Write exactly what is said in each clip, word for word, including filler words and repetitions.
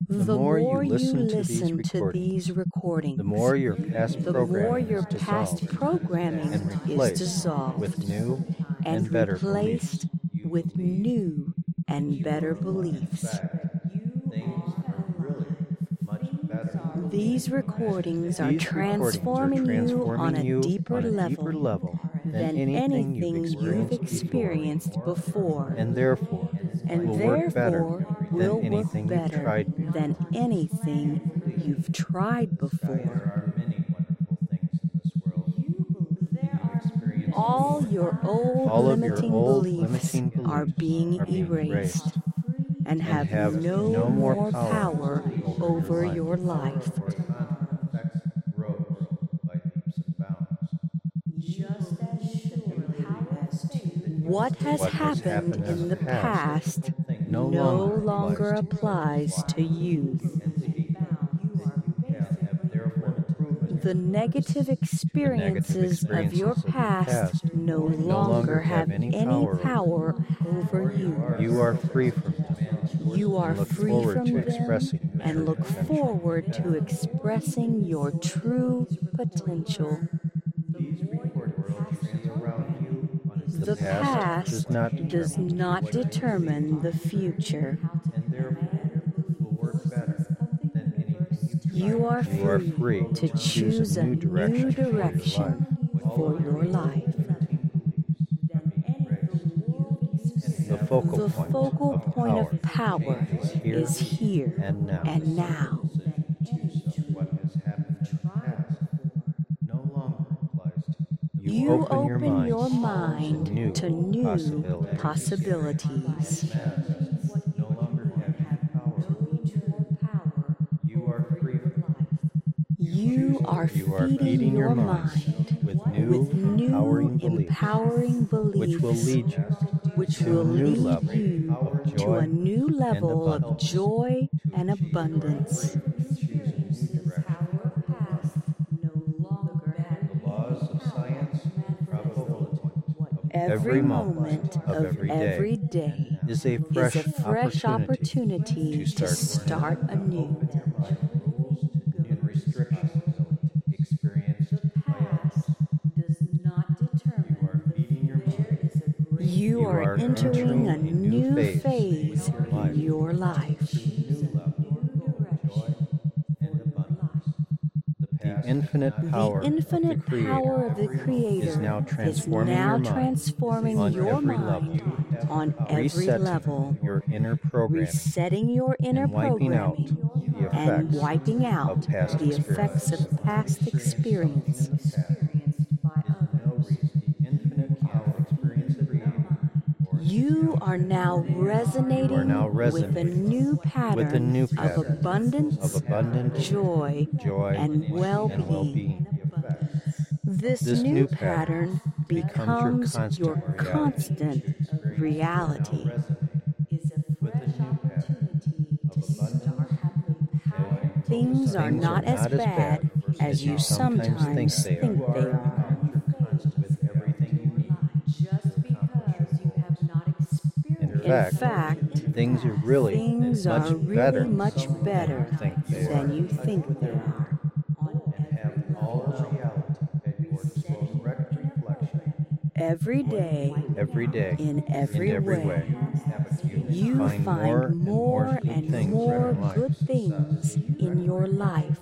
The more you listen to these recordings, recordings, the more your past the more programming your is past dissolved programming and is replaced dissolved with new and and better replaced beliefs. with new and better beliefs. These recordings are These recordings are transforming you on transforming a you deeper on a level deeper level than anything you've experienced before, and therefore and will work better therefore will than work anything you've better tried before. than anything you've tried before. All your old All of your limiting old beliefs limiting beliefs are being are being erased erased and have, have no, no more more power, power over your life. What has What has happened happened in the past no no longer longer applies applies to you. The negative experiences of your experiences of the past past no no longer longer have have any any power power over you. You are free from them You are and look free forward from to them expressing your and true look potential. forward to expressing your true potential. The The past past does not does determine not determine the future. You are You are free free to choose a new direction for your life. The focal The point focal of point power of power is here is here and now. and now. You, You open, your, open mind your mind to new, to new possibilities. possibilities. You are free You are You are feeding your mind with new, with new empowering beliefs, empowering which will beliefs, lead you which to will a new lead level you of to joy a new level of abundance. joy and abundance. Every moment of every day is a is fresh, a fresh opportunity, opportunity to start anew. You are entering a new phase in your life. The infinite power The infinite of the Creator power of the Creator is now transforming now your mind transforming on your every mind level, on every resetting level, your inner programming resetting your inner and wiping out programming the and effects wiping out of past the effects experiences. of past experience. You are now resonating, You are now with a resonating new pattern, with a new of pattern abundance, of abundance, joy, joy, and and well-being. well-being. This, This new new pattern pattern becomes becomes your your constant constant reality. Things are Things not are as not as bad bad as you sometimes think they are. In In fact, fact, things are really things much are really better much better than you think they than are. you think they are. Every day, Every day, in every, in every way, way, you find find more and more more good and things more in your good life. things in your life.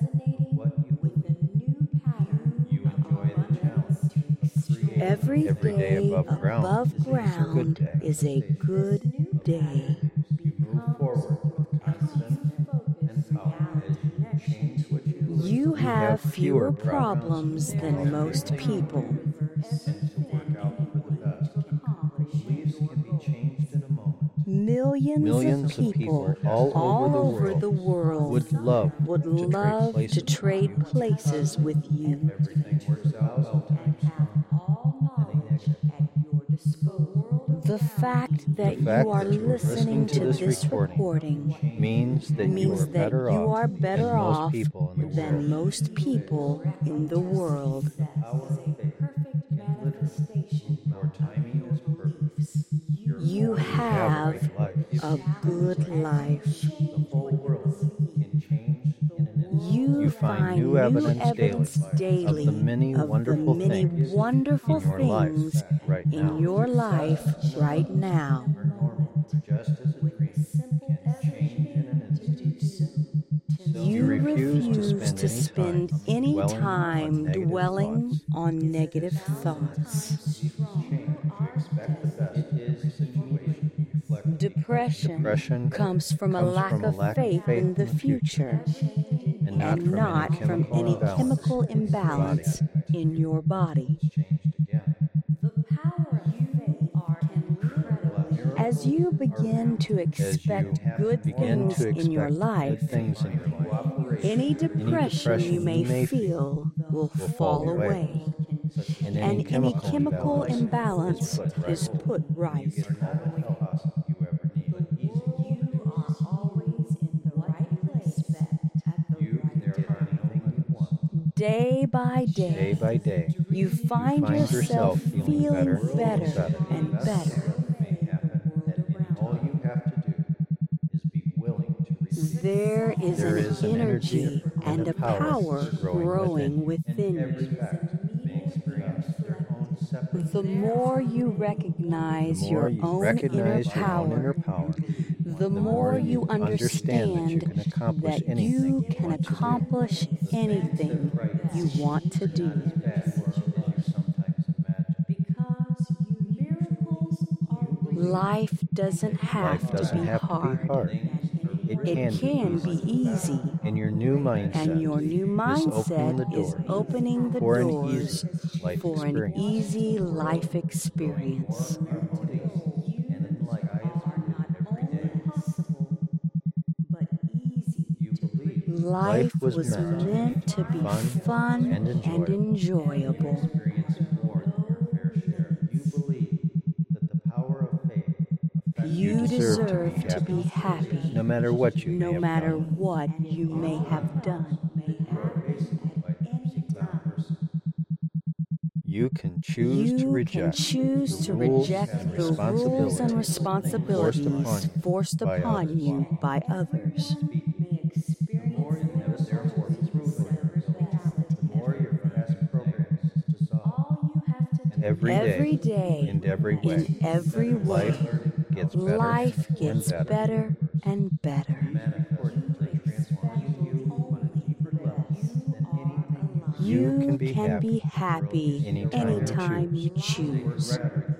Every Every day day above ground above is a good ground day. is a good day. You move forward with confidence and power as you change what you believe. You have have fewer fewer problems problems than most people. and to work out for the best. Beliefs can be changed in a moment. Millions, Millions of of people people all all over the over world the world would love would to trade love places to with trade you. places with you. Everything works out well The fact that The fact you are that you are listening to this recording means that you means are that better you off are better than most off people in the than world. most people in the world. Your timing is perfect. You have a good life. The whole world can change in an instant. You find new evidence daily of the many of the wonderful many things wonderful in your life things right in now. your life right now. Are normal, just as a dream can change in an instant. You refuse to spend any dwelling on time negative dwelling thoughts. on negative thoughts. Change. You expect the best. It is a situation. Reflect Depression Depression comes from a comes lack from a of lack of faith faith in the in the future, future and not and from not any from chemical any imbalance chemical in your imbalance body. in your body. changed again. As you begin to As you expect good begin things to in your expect life, good things in your life, any depression depression you may you may feel will fall away, and and any chemical chemical imbalance imbalance is put right. is put right. All the help you ever need. But easy. You are always in the right place at the You right there are anything you want. Day by Day day, by day, you find find yourself yourself feeling feeling better better and and better. May happen at any time. All you have to do is be willing to receive. There is There an is an energy energy and a power growing within you. Respect may experience their own separate. The more you The recognize more your you own inner recognize your own inner power, power, the more you understand that you can accomplish that anything you you can want to do. accomplish anything you want to do. Bad world as you sometimes imagine. because you miracles are Life doesn't have Life to doesn't be have to hard. be hard. It It can can be be easy. And your new mindset And your new mindset is opening the for an doors easy life for an experience. easy life experience. And in life, are not only possible, but easy. you believe Life was was meant to be fun fun and and enjoyable. experience more than your fair share. You believe that the power of faith affects You deserve deserve to be to be happy No matter what you may no have matter done. what you may have done. You can choose to You can reject choose the to rules reject and the rules and responsibilities responsibilities forced forced by upon others. you by others. May experience the more the more your best programs to solve. all you have to do. Every day, Every day, and every way, in every way, life gets better life and gets better. better and better. You You can be can happy be happy anytime you anytime you choose.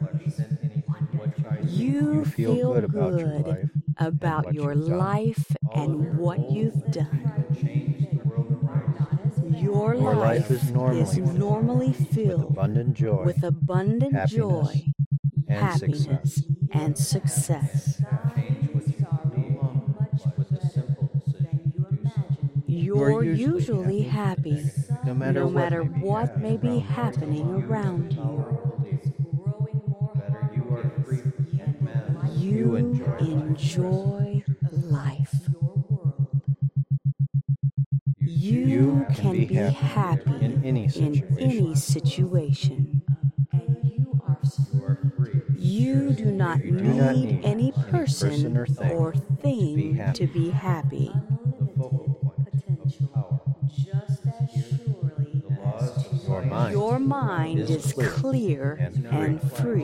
You You feel feel good about your good life about what your you've done. life and what you've done. Your Your life life is normally is normally with filled abundant joy with abundant happiness, joy, and happiness, success. and success. You're usually happy no matter no what matter may be what happening may be around you. happening around you. You You enjoy enjoy life. You You can can be be happy happy in any in situation. any situation. You do not You do not need need any any person person or thing or thing happy. to be happy. Just as surely as Your mind, Your mind is is clear clear and and free.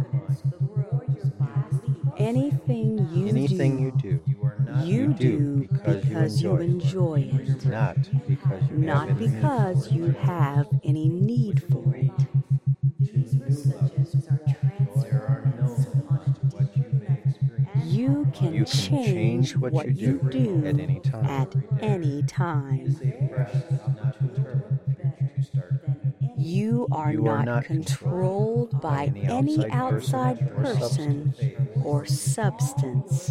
Anything you anything do, you do, you do because you enjoy it, not because you not have any need because for it. you have any need for it. these researches are transferred on a deeper level. You can, You can change change what what you you do do at any time. at any time. You are You are not not controlled by any outside person or substance.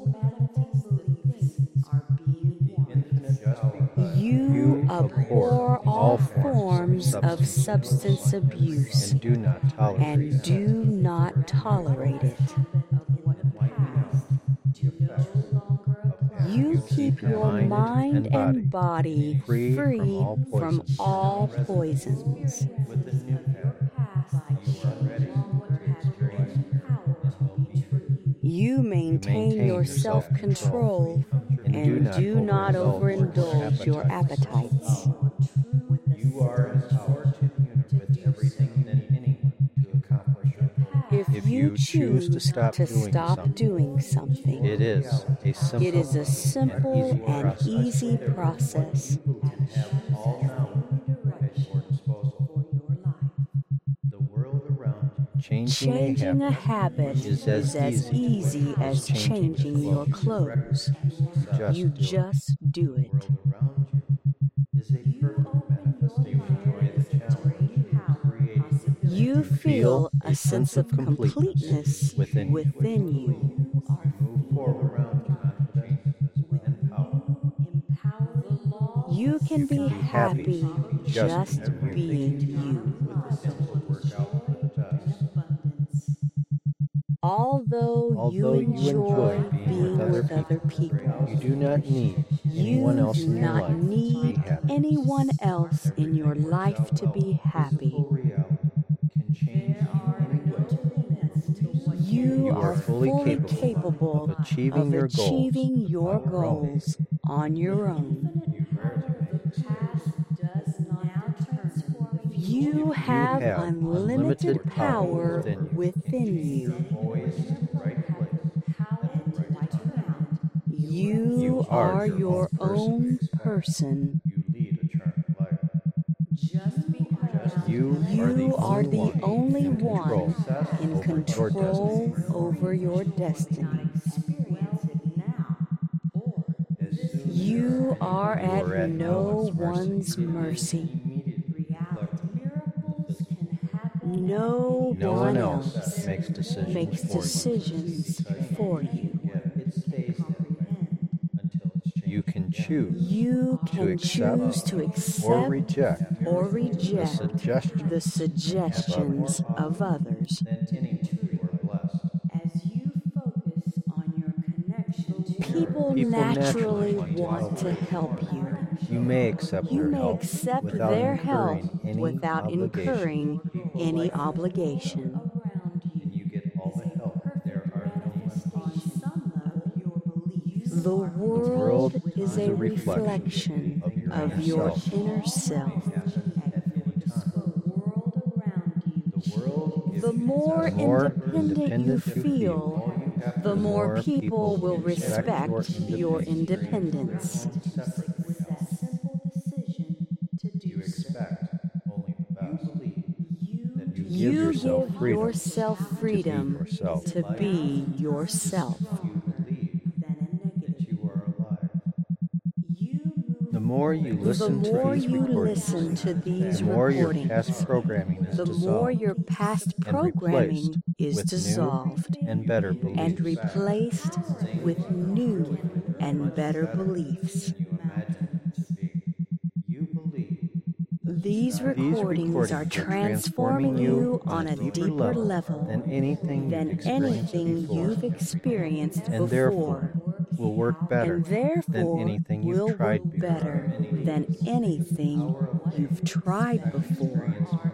You You abhor all forms of substance abuse and do not tolerate and it. do not tolerate it. You keep your mind and body free from all poisons. With the new path, you are ready to experience power to be true. You maintain maintain your your self-control and and do not overindulge your appetites. You are empowered to unite with everything and anyone to accomplish your goals. If, If you you choose to stop to doing stop something, doing something, it is a simple it is a simple and easy and process. easy process. You have all knowledge at your disposal. The world around you. Changing, Changing a a habit habit is is as as easy easy as changing your clothes. Just You do it. just do The it. world around you is a perfect manifestation. Enjoy the challenge created. You feel a sense of completeness within you. within you. Move forward around you confidence and power. You can be happy happy just just being you. Simple work out for the best. Although you Although you enjoy enjoy being being with with other other people, You do not need anyone you else do in your not life to be need happy. anyone else in your life to be happy. Physical reality can change you anyway. You You are are fully fully capable capable of achieving of your goals achieving your on your own. goals on your own. You have have unlimited unlimited power power within you. within you. Always in the right place at the right time. You You are are your your own own person. You lead a charmed life. You, You are the only in one control in over your control destiny. over your destiny. As soon as You are You are at at no no one's one's mercy. immediately No No one one else else makes decisions makes for you. decisions for you. it stays that way until it's changed. You can choose You can accept choose to or accept reject or the reject suggestions the suggestions of others. Then anyone you are blessed. As you focus on your connection to People People naturally naturally want to help you. You may accept You their may help accept without their help incurring any without obligation. incurring any obligation. around you And you get all the help. There are no limits. on some level your beliefs The are world world is a reflection of your of inner your self. inner self. world around you. The world, if The you more The more independent you independent you feel, all you have the to more more people people will will respect respect your your independence. separate With that simple decision to do you expect only the best. That you You Give yourself give freedom yourself freedom yourself. to be yourself. you believe than a negative. that you are alive. You move The more you The listen more to these you recordings, listen to these the more your recordings, past programming is the more dissolved your past and programming replaced is with new dissolved and better beliefs. and replaced with new and better beliefs. You imagine it to be. You believe These recordings are transforming you on a deeper level than anything than you've experienced anything before. you've experienced And before, therefore will work better and than therefore anything you've will tried work before. better than anything you've tried before.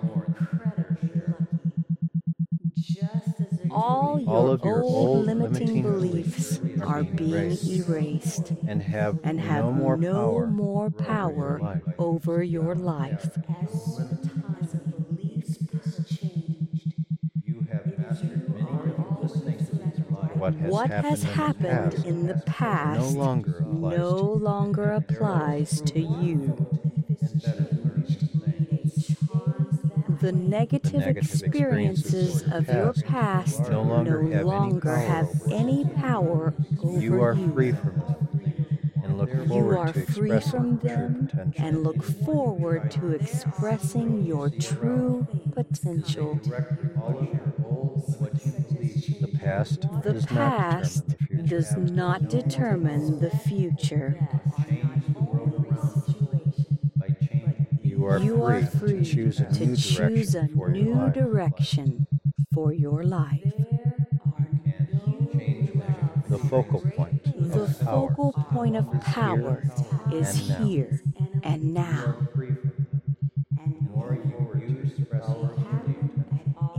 just as a All your, All of your old, old limiting, limiting beliefs beliefs are being erased. erased and have and have no more no power more over your power life. over your life. as times of beliefs is changed. you have mastered many different things in your life. What has What happened, has happened in, in the the past past no longer applies no to you. longer applies to you. And better things. The negative, The negative experiences of your past no longer no have any longer power have over any power over You are free from them and look You forward are to free expressing from your true them potential. and look forward to expressing your true potential. Direct all of your old limiting beliefs. The past The does past not determine the future. does not determine the future. Change the world around you by changing You are You are free free to choose a to new choose a direction for your new life. direction for your life. change vision. The focal point The of power focal point of power is and now. here and now. Free from them. The more you use power and belief, you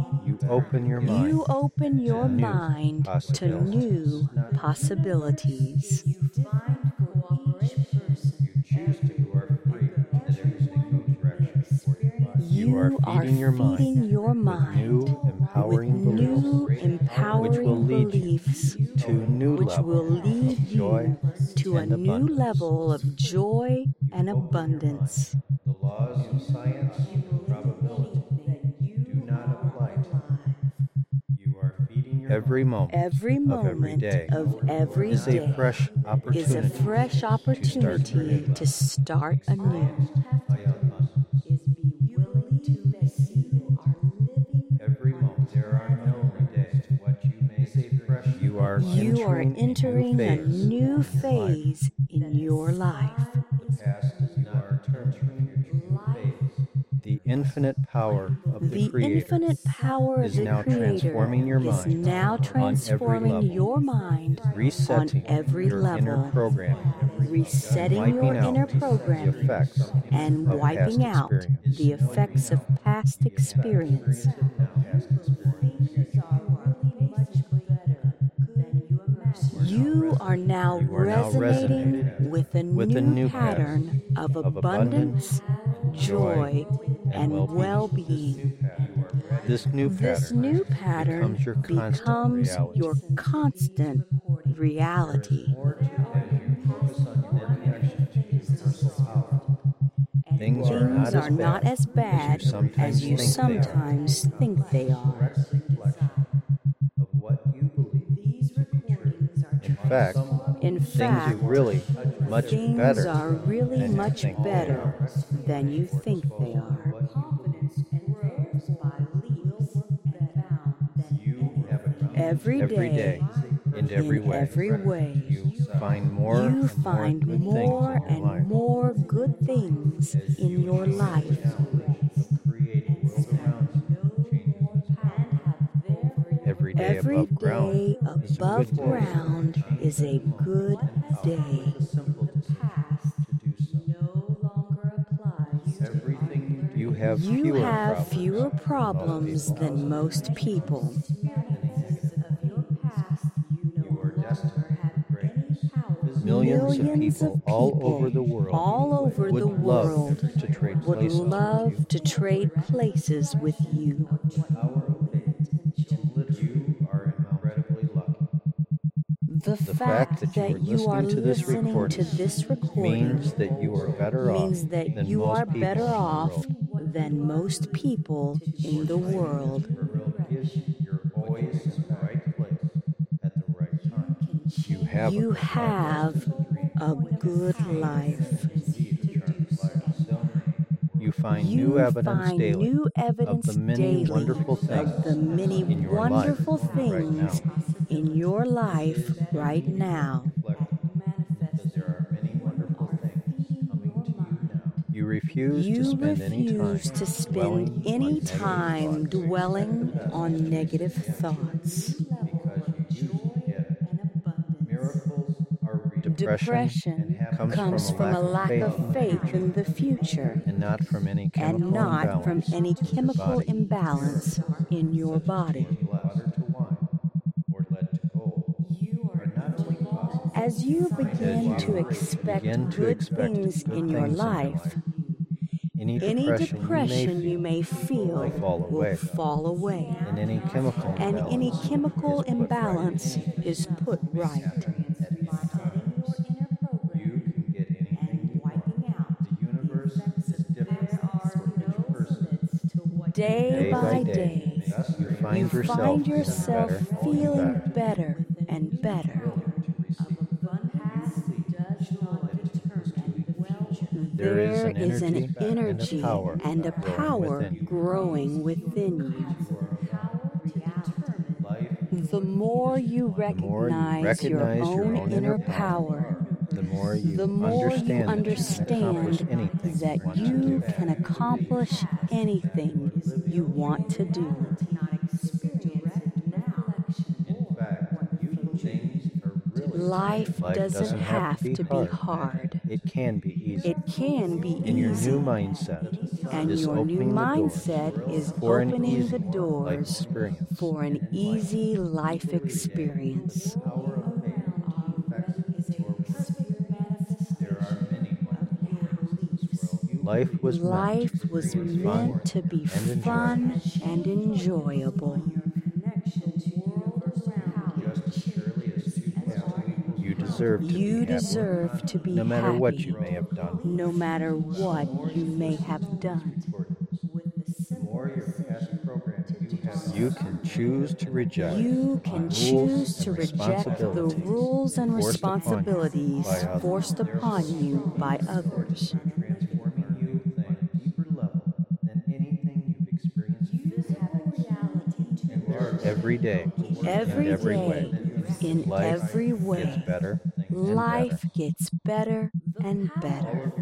open your mind You open your to new mind to possibilities. new possibilities. You find cooperation. You choose to. You are free. That everything goes direction for your body. You are are feeding your mind feeding your with mind new with empowering beliefs, new empowering which will lead you beliefs, to new which levels will lead of joy you to a and new abundance. level of joy and abundance. The laws of science and probability do not apply to you. You are feeding your Every moment Every of every moment day of every is a day fresh is opportunity a fresh opportunity to start anew. Is be willing to receive our living. Every moment there are no limits to what you may say. You are You are entering entering a a new new phase phase in your life. The past is not entering your true phase. The infinite power of the, The Creator infinite power of is the now Creator transforming your is mind now on every transforming level, your mind resetting on every your inner level, programming, resetting wiping your out inner the programming, effects and of wiping past out experience. the effects of past experience. You are now You are now resonating resonating with a with a new new pattern of of abundance, joy, and well-being. well-being. This new This pattern new pattern becomes your constant becomes reality. your constant reality. Things are not Things as are not bad as bad as you as sometimes you think they are. sometimes think they are. Of what you believe to be true. In fact, In things fact, are really much things better are really than you much think they better are. than you think they are. Confidence grows by leaps and bounds. You have a Every Every day, day, in every in way, every way, you find more you and more find good more things in your life. and more good things in your life. creating world around you changes. Every day Every above ground day is a above good day. ground is a good day. Simple decision to do so. No longer applies. Everything you You have You fewer have problems fewer problems than most people. Experiences of your past, you no You are destined longer have for greatness. any power. Millions, Millions of people all over the world all over would the love world to trade would places love with to trade places with you. Power of faith. You are incredibly lucky. The, The fact, fact that you are that you are listening to this listening recording to this you recording means that you are better off means that than you most are people better in the off world. than most people in the world. You're always in the right place at the right time. You have You a good life. have a good life. You find You new evidence find daily new of evidence the many daily wonderful things of the many in your wonderful life right things now. in your life right now. Because there are many wonderful things coming to you now. You refuse to You spend any time refuse to spend dwelling any on negative time thoughts. dwelling on negative thoughts. Because you choose to get miracles are real. Depression comes comes from a lack of faith in the future and not from any chemical and not from imbalance any in your chemical body. imbalance in your body. Water to wine or lead to gold are not only possible. As you begin As to you expect begin to good expect things good in your things in your life, life, any any depression, depression you you may may feel will fall will away. fall away, and any chemical and any imbalance chemical is put right. imbalance is put right. You can get anything you want. The universe is different for each person. Day Day by by day, day, you find you yourself find feeling yourself better and feeling better. better and better. There is There an is an energy energy and a power and a growing power within you. growing within you. The more you The more you recognize your recognize your own own inner inner power, power, the more you the more you understand understand that you can accomplish anything that you you want to can do. accomplish anything you want to do. In fact, you things are really Life Life doesn't have to be hard. hard. It can be easy. It can be In your easy. new mindset And is your new opening the doors mindset is for an opening easy the life doors experience. for an easy life experience. Life was Life was meant to be and fun and enjoyable. You deserve to You be happy, deserve to be no matter happy, what you may have done. no matter what you may have done. You can choose to reject You can rules choose to and reject the responsibilities rules and forced upon you responsibilities by others. forced upon you by others. Transforming you on a deeper level than anything you've experienced every day, Every in every day, way. in Life every way, gets better and life better. gets better and better.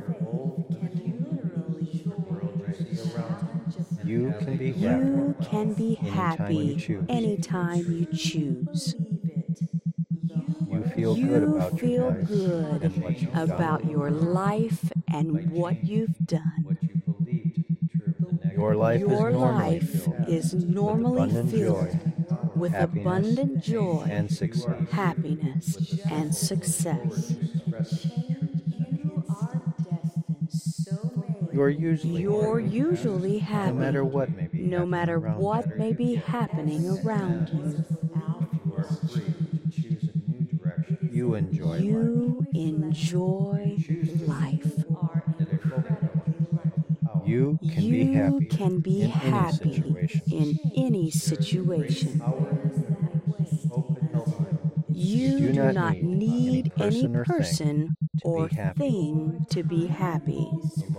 You can be happy. You can be Anytime you happy choose. anytime you choose. You feel good You about feel your life good and what you've done. about your life and what you've done. What you believe to be true. Your life Your is normally life filled is with normally abundant filled joy, with happiness, abundant joy, and success. happiness, and success. You're usually You're happy, usually happy, no matter what may be no happening matter around what you. may be happening around you. You are free to choose a new direction. You enjoy life. You enjoy life. You can You be happy can be in happy any situation. in any situation. You do do not not need need any any person or thing to be person or happy. thing to be happy.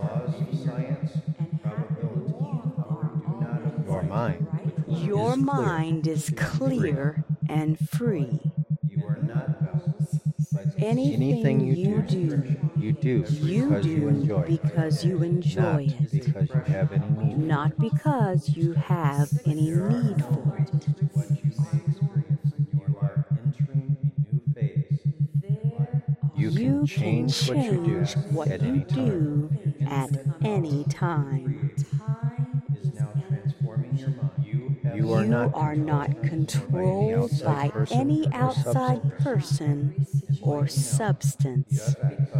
Your mind Your is mind is clear and free. You are not bound by Anything you do, you do you because you do enjoy it, because you enjoy not it, because you have any need. not because you have any need for it. What you may experience, you are entering a new phase. You can You can change what you do change what at you any time. do at any time. Is now transforming your mind. You, have You are not are not controlled by any outside person or substance.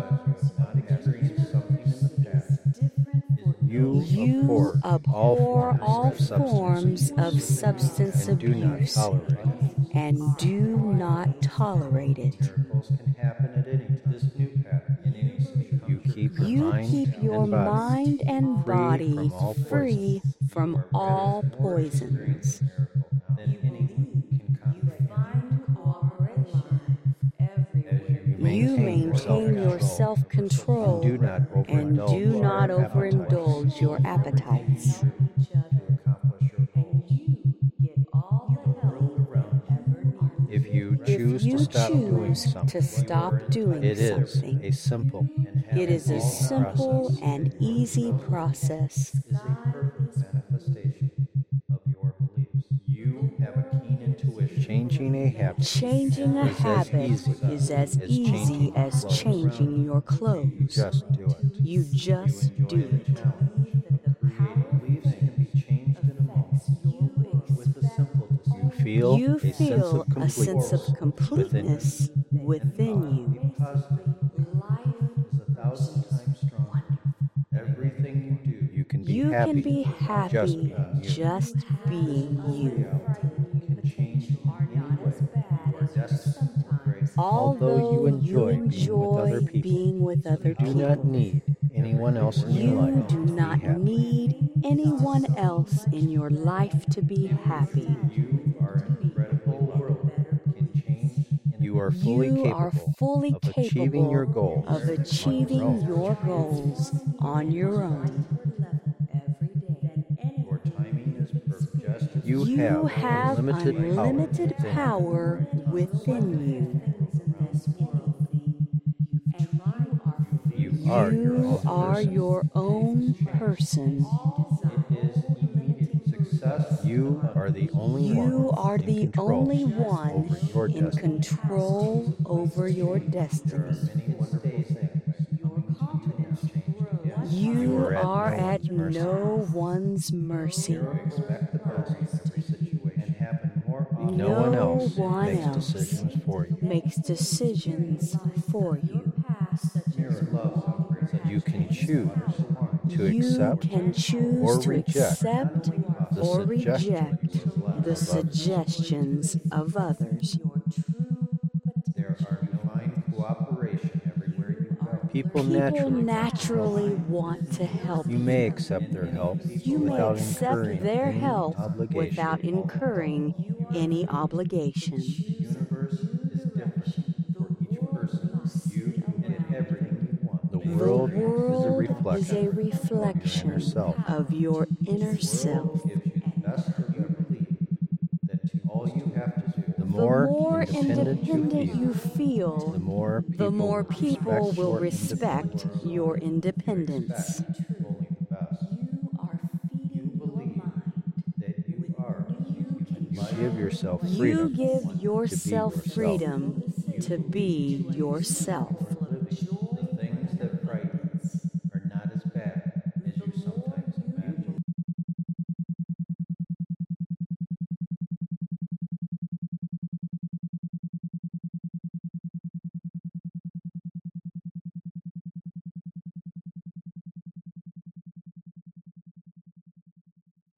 You, You abhor abhor all all forms forms of substance and do not abuse tolerate it. and do not tolerate it. Miracles can happen at any time. This new pattern in any situation. You keep your You mind keep your and body mind and free body from all free poisons. from You are all better for poisons. experiencing a miracle than anyone can comprehend. As You maintain your self-control and do not and overindulge do not your overindulge your appetites. to accomplish your goals. If you choose If you to stop doing choose something, to stop doing it is something, a simple and it is a easy simple process. and easy process. Is a perfect manifestation of your beliefs. You have a keen intuition. Changing a habit Changing a is as habit easy is as as easy changing as clothes. changing your clothes. Just do it. You just Enjoy do the it. challenge of creating beliefs can be changed in a moment with a simple decision. You feel You a sense feel of a sense of completeness completeness within you. Be positive. Life is a thousand times stronger. Everything you do, you can be You happy. can be just happy being you. just being you. Can change in any way. You are destined for great. Although you enjoy being with other people, being with other you do not people, need anyone else in your you life do to be not happy. need anyone else in your life to be happy. You are an incredible world. Can change. in You are fully You capable are fully of achieving your capable goals of on your achieving own. your goals on your own. Your timing is perfect. Just as you, You have, have unlimited, unlimited power. power within you. You are your You own are person. your own person. It is immediate success You are the only one. You are in the control only over one your in destiny. control over your destiny. Many wonderful things coming to you now. You are at are no at one's mercy. no one's mercy. Expect the best in every situation and happen more often. No No one else one makes else decisions for you. makes decisions for you. Mirror love so you can choose to You accept can choose or to reject accept the or suggestions reject of the others. suggestions of others. There are divine cooperation everywhere you go. People People naturally naturally want to help You you. may accept their help You may without accept incurring their any help obligation. without incurring any obligation. The universe is different for each person, you, and everything you want. The The world is a world reflection is a of your reflection inner self. of your inner self. Gives you the best of you believe that to all you have to do. The The more, more independent, independent you you feel, feel, the more people, the more people will respect respect your your independence. independence. Expect only the best. You are feeding You your believe mind that you are. You can give yourself You freedom give to be yourself yourself. freedom to be yourself.